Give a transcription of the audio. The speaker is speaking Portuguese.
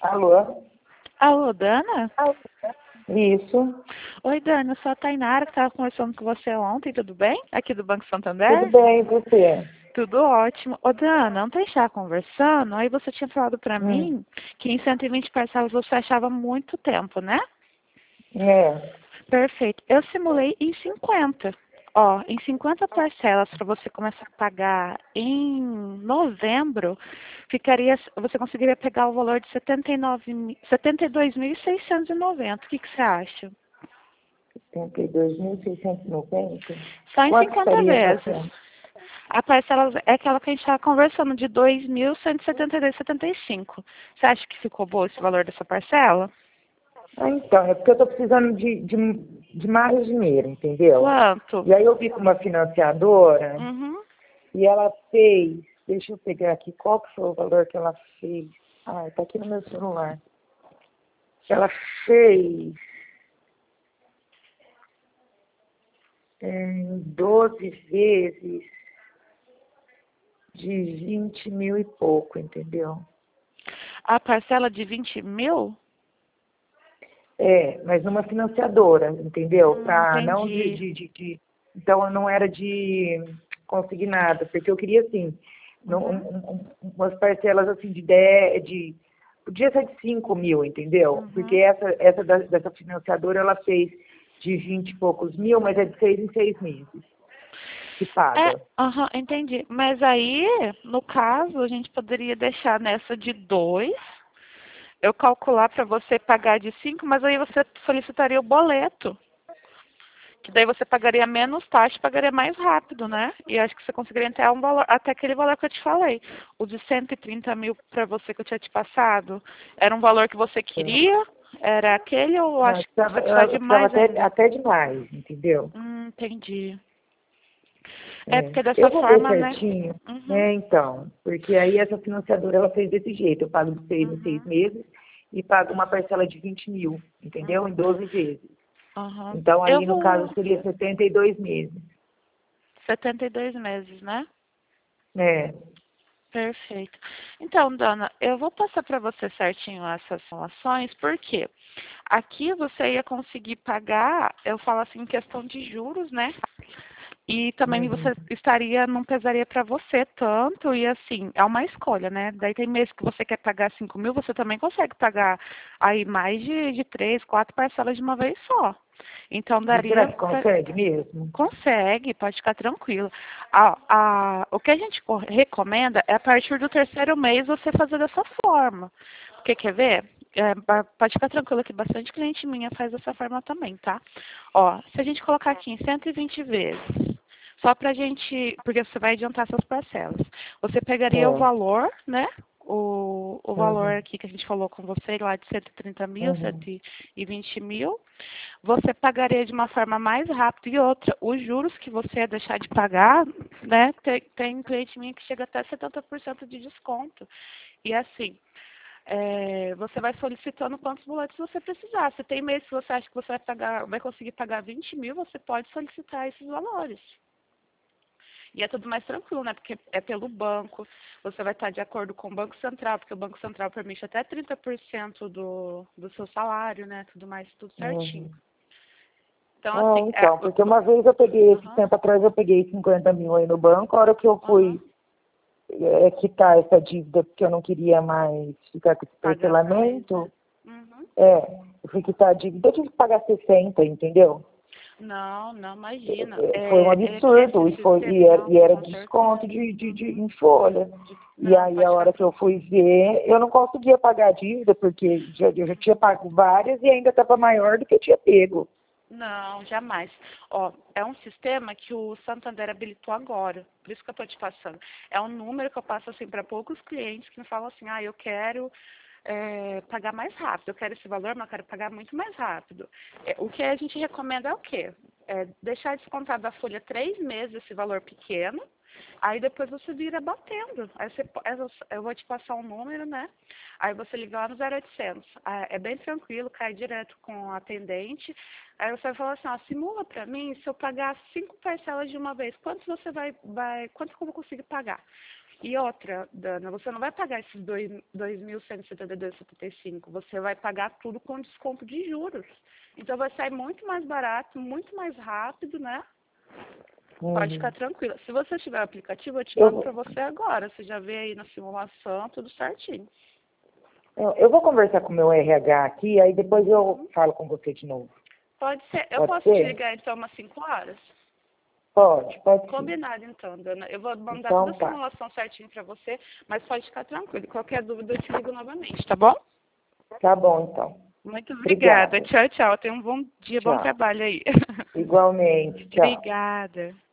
Alô? Alô, Dana? Isso. Oi, Dana, eu sou a Tainara, que estava conversando com você ontem, tudo bem? Aqui do Banco Tudo Santander? bem, e você? Tudo ótimo. Ô, Dana, ontem estava conversando, aí você tinha falado pra Hum. mim que em 120 parcelas você achava muito tempo, né? É. Perfeito. Eu simulei em 50. Ó, em 50 parcelas para você começar a pagar em novembro, você conseguiria pegar o valor de 72.690. O que você acha? 72.690. Só em Quanto 50 estaria vezes. fazendo? A parcela é aquela que a gente estava conversando, de 2.172,75. Você acha que ficou bom esse valor dessa parcela? Ah, então, é porque eu estou precisando de mais dinheiro, entendeu? Quanto? E aí eu vi com uma financiadora Uhum. e ela fez, deixa eu pegar aqui, qual que foi o valor que ela fez? Ah, tá aqui no meu celular. Ela fez 12 vezes de 20 mil e pouco, entendeu? A parcela de 20 mil? É, mas numa financiadora, entendeu? Pra, não Entendi. então não era de consignado, porque eu queria assim, Uhum. umas parcelas assim de 10, podia ser de 5 mil, entendeu? Porque Uhum. dessa financiadora ela fez de 20 e poucos mil, mas é de 6 em 6 meses que paga. Aham, entendi. Mas aí, no caso, a gente poderia deixar nessa de 2, eu calcular para você pagar de 5, mas aí você solicitaria o boleto. Que daí você pagaria menos taxa e pagaria mais rápido, né? E acho que você conseguiria até um valor, até aquele valor que eu te falei. O de 130 mil para você que eu tinha te passado. Era um valor que você queria? Era aquele ou Não, acho que você precisa de eu precisava mais ainda? até demais, entendeu? Entendi. É É. porque dessa Eu vou ver forma, né? certinho, Uhum, né, então, porque aí essa financiadora ela fez desse jeito, eu pago de 6 em 6 uhum, meses e pago uma parcela de 20 mil, entendeu? Em uhum, 12 vezes. uhum. Então Eu aí no caso vou. seria 72 meses. 72 meses, né? É. Perfeito. Então, Dana, eu vou passar para você certinho essas informações, porque aqui você ia conseguir pagar, eu falo assim, em questão de juros, né? E também Uhum. você estaria, não pesaria para você tanto, e assim, é uma escolha, né? Daí tem mês que você quer pagar 5 mil, você também consegue pagar aí mais de 3, 4 parcelas de uma vez só. Então Será daria que pra, consegue mesmo? consegue, pode ficar tranquilo. O que a gente recomenda é a partir do terceiro mês você fazer dessa forma. Porque quer ver? Pode ficar tranquilo que bastante cliente minha faz dessa forma também, tá? Ó, se a gente colocar aqui em 120 vezes, só pra gente, porque você vai adiantar suas parcelas. Você pegaria o É. valor, né? O valor Uhum. aqui que a gente falou com você, lá de 130 mil, Uhum. 120 mil, você pagaria de uma forma mais rápida e outra. Os juros que você ia deixar de pagar, né? Tem cliente minha que chega até 70% de desconto. E assim, você vai solicitando quantos boletos você precisar. Se tem mês que você acha que você vai conseguir pagar 20 mil, você pode solicitar esses valores. E é tudo mais tranquilo, né? Porque é pelo banco, você vai estar de acordo com o Banco Central, porque o Banco Central permite até 30% do seu salário, né? Tudo mais, tudo certinho. Uhum. Então, É, assim, então, porque uma vez eu peguei, esse aham, tempo atrás eu peguei 50 mil aí no banco, a hora que eu aham, fui quitar essa dívida, porque eu não queria mais ficar com esse pagar por mês, né? parcelamento, Uhum. eu fui quitar a dívida, eu tive que pagar 60, entendeu? Não, não, imagina. Foi um É que esse absurdo, sistema, e não, era com desconto certeza. em folha. E Não, aí a pode ficar hora que eu tranquilo. fui ver, eu não conseguia pagar a dívida, porque eu já tinha pago várias e ainda estava maior do que eu tinha pego. Não, jamais. Ó, é um sistema que o Santander habilitou agora. Por isso que eu estou te passando. É um número que eu passo assim para poucos clientes que me falam assim, eu quero pagar mais rápido. Eu quero esse valor, mas eu quero pagar muito mais rápido. O que a gente recomenda é o quê? Deixar descontado da folha 3 meses esse valor pequeno. Aí depois você vira batendo. Aí eu vou te passar um número, né? Aí você liga lá no 0800. É bem tranquilo, cai direto com a atendente. Aí você vai falar assim, simula para mim, se eu pagar 5 parcelas de uma vez, quanto que eu vou conseguir pagar? E outra, Dana, você não vai pagar esses 2.172,75. Você vai pagar tudo com desconto de juros. Então vai sair muito mais barato, muito mais rápido, né? Pode ficar tranquila. Se você tiver o aplicativo, eu te mando para você agora. Você já vê aí na simulação, tudo certinho. Eu vou conversar com o meu RH aqui, aí depois eu falo com você de novo. Pode ser. Eu posso te ligar então umas 5 horas? Pode sim. Combinado então, Dana. Eu vou mandar Então, toda a simulação certinho para você, mas pode ficar tranquilo. Qualquer dúvida eu te ligo novamente, tá bom? Tá bom, então. Muito obrigada. Obrigada. Tchau. Tenha um bom dia, Tchau. bom trabalho aí. Igualmente. Tchau. Obrigada.